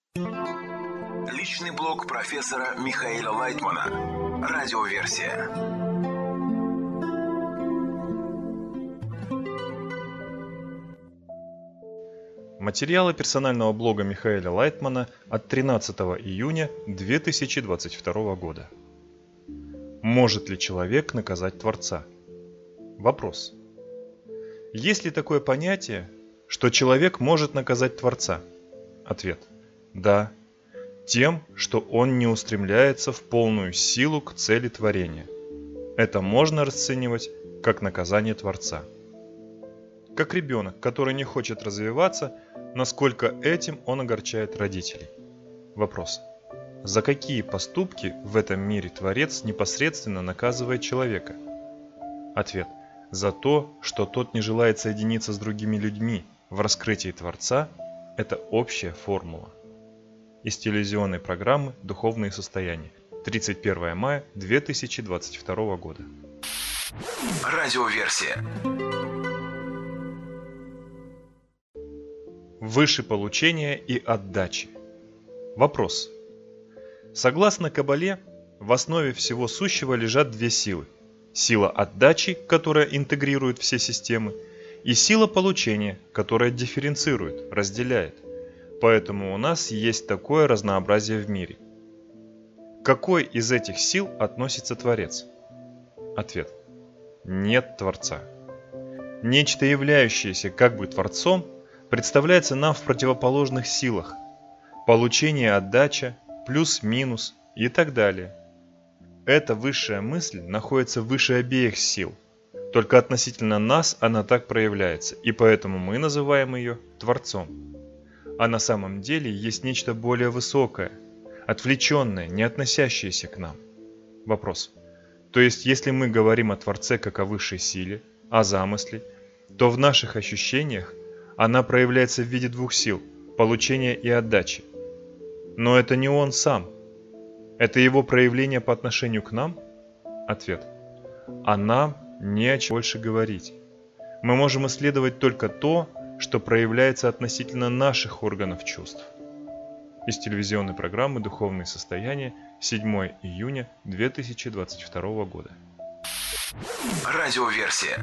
Личный блог профессора Михаила Лайтмана. Радиоверсия. Материалы персонального блога Михаила Лайтмана от 13 июня 2022 года. Может ли человек наказать Творца? Вопрос. Есть ли такое понятие, что человек может наказать Творца? Ответ. Да. Тем, что он не устремляется в полную силу к цели творения. Это можно расценивать как наказание Творца. Как ребенок, который не хочет развиваться, насколько этим он огорчает родителей. Вопрос. За какие поступки в этом мире Творец непосредственно наказывает человека? Ответ. За то, что тот не желает соединиться с другими людьми в раскрытии Творца, это общая формула. Из телевизионной программы «Духовные состояния». 31 мая 2022 года. Радиоверсия. Выше получения и отдачи. Вопрос. Согласно Кабале, в основе всего сущего лежат две силы. Сила отдачи, которая интегрирует все системы, и сила получения, которая дифференцирует, разделяет. Поэтому у нас есть такое разнообразие в мире. К какой из этих сил относится Творец? Ответ. Нет Творца. Нечто, являющееся как бы Творцом, представляется нам в противоположных силах. Получение, отдача, плюс-минус и так далее. Эта высшая мысль находится выше обеих сил. Только относительно нас она так проявляется, и поэтому мы называем ее Творцом. А на самом деле есть нечто более высокое, отвлеченное, не относящееся к нам. Вопрос. То есть, если мы говорим о Творце как о высшей силе, о замысле, то в наших ощущениях она проявляется в виде двух сил – получения и отдачи. Но это не Он сам. Это Его проявление по отношению к нам? Ответ. А нам не о чем больше говорить. Мы можем исследовать только то, что проявляется относительно наших органов чувств. Из телевизионной программы «Духовные состояния», 7 июня 2022 года. Радиоверсия.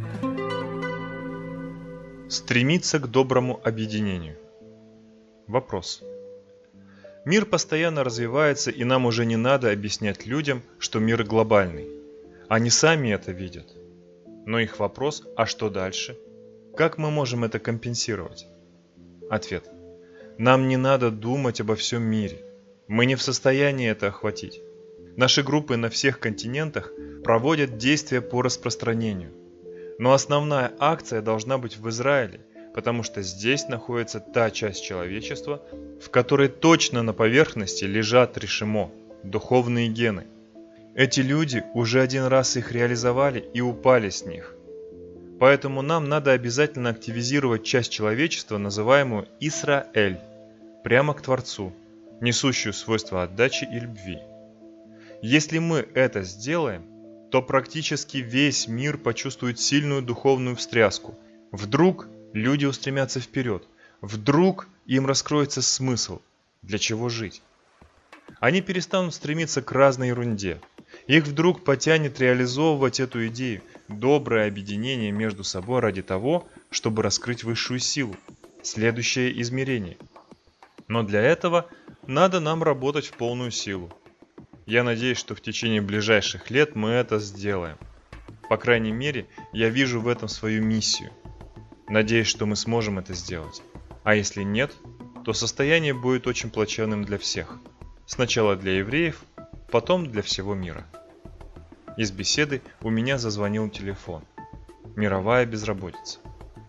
Стремиться к доброму объединению. Вопрос. Мир постоянно развивается, и нам уже не надо объяснять людям, что мир глобальный. Они сами это видят. Но их вопрос, а что дальше? Как мы можем это компенсировать? Ответ. Нам не надо думать обо всем мире. Мы не в состоянии это охватить. Наши группы на всех континентах проводят действия по распространению. Но основная акция должна быть в Израиле, потому что здесь находится та часть человечества, в которой точно на поверхности лежат решимо, духовные гены. Эти люди уже один раз их реализовали и упали с них. Поэтому нам надо обязательно активизировать часть человечества, называемую Исраэль, прямо к Творцу, несущую свойства отдачи и любви. Если мы это сделаем, то практически весь мир почувствует сильную духовную встряску. Вдруг люди устремятся вперед, вдруг им раскроется смысл, для чего жить. Они перестанут стремиться к разной ерунде. Их вдруг потянет реализовывать эту идею, доброе объединение между собой ради того, чтобы раскрыть высшую силу, следующее измерение. Но для этого надо нам работать в полную силу. Я надеюсь, что в течение ближайших лет мы это сделаем. По крайней мере, я вижу в этом свою миссию. Надеюсь, что мы сможем это сделать. А если нет, то состояние будет очень плачевным для всех. Сначала для евреев, потом для всего мира. Из беседы у меня зазвонил телефон. Мировая безработица.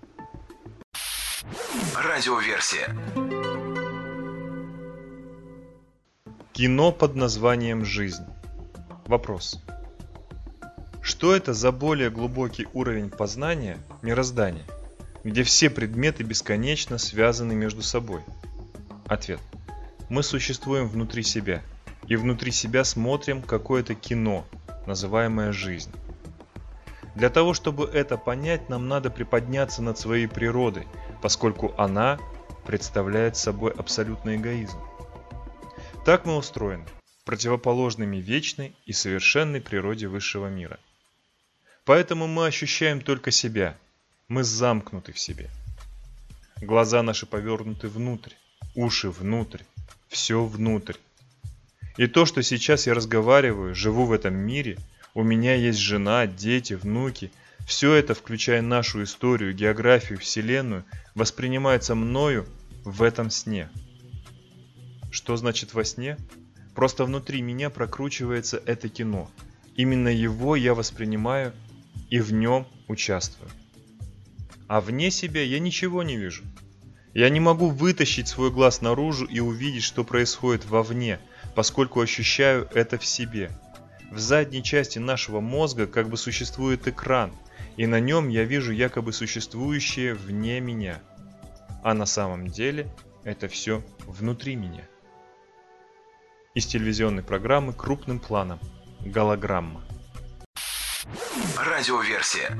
Радиоверсия. Кино под названием «Жизнь». Вопрос. Что это за более глубокий уровень познания мироздания, где все предметы бесконечно связаны между собой? Ответ. Мы существуем внутри себя, и внутри себя смотрим какое-то кино, называемое «Жизнь». Для того, чтобы это понять, нам надо приподняться над своей природой, поскольку она представляет собой абсолютный эгоизм. Так мы устроены, противоположными вечной и совершенной природе высшего мира. Поэтому мы ощущаем только себя, мы замкнуты в себе. Глаза наши повернуты внутрь, уши внутрь, все внутрь. И то, что сейчас я разговариваю, живу в этом мире, у меня есть жена, дети, внуки, все это, включая нашу историю, географию, Вселенную, воспринимается мною в этом сне. Что значит во сне? Просто внутри меня прокручивается это кино. Именно его я воспринимаю и в нем участвую. А вне себя я ничего не вижу. Я не могу вытащить свой глаз наружу и увидеть, что происходит вовне, поскольку ощущаю это в себе. В задней части нашего мозга как бы существует экран, и на нем я вижу якобы существующее вне меня. А на самом деле это все внутри меня. Из телевизионной программы крупным планом. Голограмма. Радиоверсия.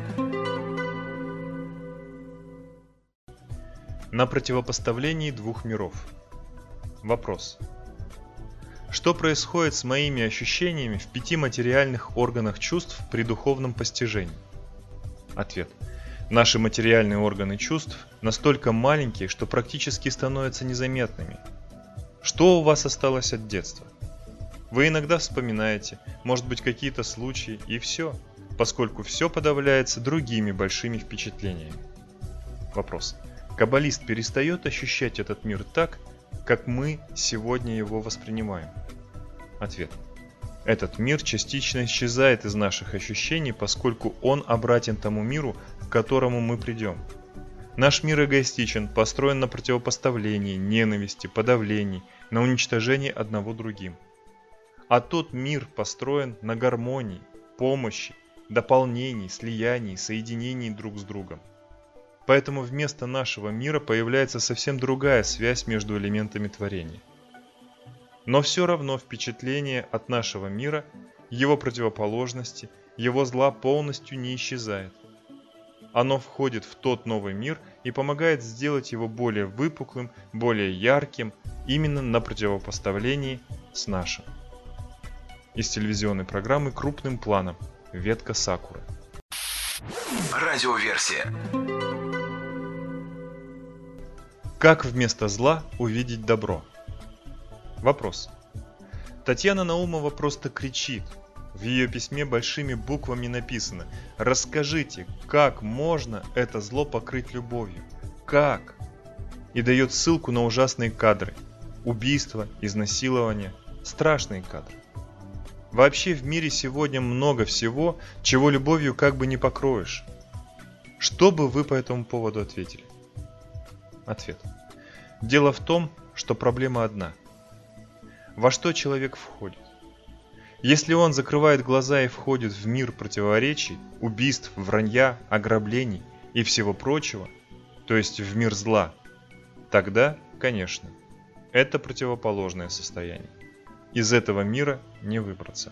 На противопоставлении двух миров. Вопрос. Что происходит с моими ощущениями в 5 материальных органах чувств при духовном постижении? Ответ. Наши материальные органы чувств настолько маленькие, что практически становятся незаметными. Что у вас осталось от детства? Вы иногда вспоминаете, может быть, какие-то случаи, и все, поскольку все подавляется другими большими впечатлениями. Вопрос. Каббалист перестает ощущать этот мир так, как мы сегодня его воспринимаем? Ответ. Этот мир частично исчезает из наших ощущений, поскольку он обратен тому миру, к которому мы придем. Наш мир эгоистичен, построен на противопоставлении, ненависти, подавлении, на уничтожении одного другим. А тот мир построен на гармонии, помощи, дополнении, слиянии, соединении друг с другом. Поэтому вместо нашего мира появляется совсем другая связь между элементами творения. Но все равно впечатление от нашего мира, его противоположности, его зла полностью не исчезает. Оно входит в тот новый мир и помогает сделать его более выпуклым, более ярким, именно на противопоставлении с нашим. Из телевизионной программы крупным планом. Ветка сакуры. Радиоверсия. Как вместо зла увидеть добро? Вопрос. Татьяна Наумова просто кричит. В ее письме большими буквами написано: «Расскажите, как можно это зло покрыть любовью? Как?» И дает ссылку на ужасные кадры. Убийства, изнасилования. Страшные кадры. Вообще в мире сегодня много всего, чего любовью как бы не покроешь. Что бы вы по этому поводу ответили? Ответ. Дело в том, что проблема одна. Во что человек входит? Если он закрывает глаза и входит в мир противоречий, убийств, вранья, ограблений и всего прочего, то есть в мир зла, тогда, конечно, это противоположное состояние. Из этого мира не выбраться.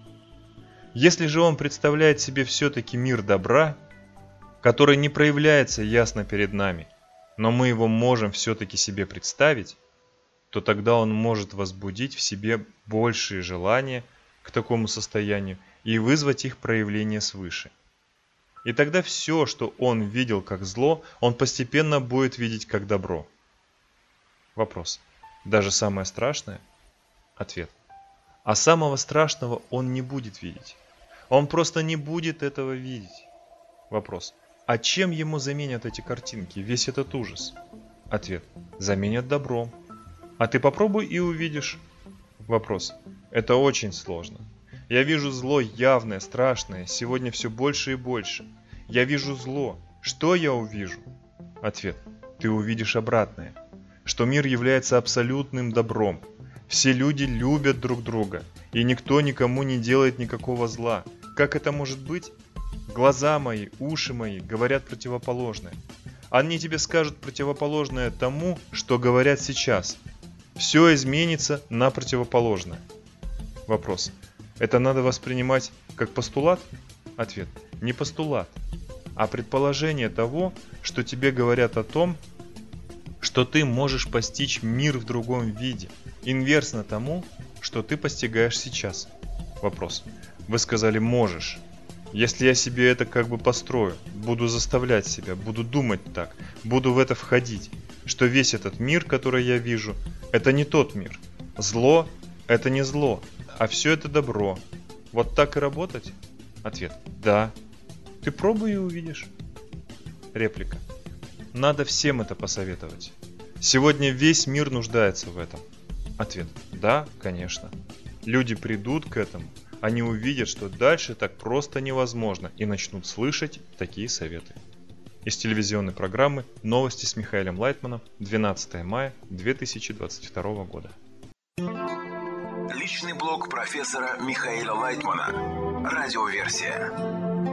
Если же он представляет себе все-таки мир добра, который не проявляется ясно перед нами, но мы его можем все-таки себе представить, то тогда он может возбудить в себе большие желания к такому состоянию и вызвать их проявление свыше. И тогда все, что он видел как зло, он постепенно будет видеть как добро. Вопрос. Даже самое страшное? Ответ. А самого страшного он не будет видеть. Он просто не будет этого видеть. Вопрос. А чем ему заменят эти картинки, весь этот ужас? Ответ. Заменят добром. А ты попробуй и увидишь. Вопрос. Это очень сложно. Я вижу зло явное, страшное, сегодня все больше и больше. Я вижу зло. Что я увижу? Ответ. Ты увидишь обратное. Что мир является абсолютным добром. Все люди любят друг друга, и никто никому не делает никакого зла. Как это может быть? Глаза мои, уши мои говорят противоположное. Они тебе скажут противоположное тому, что говорят сейчас. Все изменится на противоположное. Вопрос. Это надо воспринимать как постулат? Ответ. Не постулат, а предположение того, что тебе говорят о том, что ты можешь постичь мир в другом виде, инверсно тому, что ты постигаешь сейчас. Вопрос. Вы сказали «можешь». Если я себе это как бы построю, буду заставлять себя, буду думать так, буду в это входить, что весь этот мир, который я вижу, это не тот мир. Зло – это не зло, а все это добро. Вот так и работать? Ответ – да. Ты пробуй и увидишь. Реплика. Надо всем это посоветовать. Сегодня весь мир нуждается в этом. Ответ – да, конечно. Люди придут к этому, они увидят, что дальше так просто невозможно, и начнут слышать такие советы. Из телевизионной программы «Новости с Михаилом Лайтманом», 12 мая 2022 года. Личный блог профессора Михаила Лайтмана. Радиоверсия.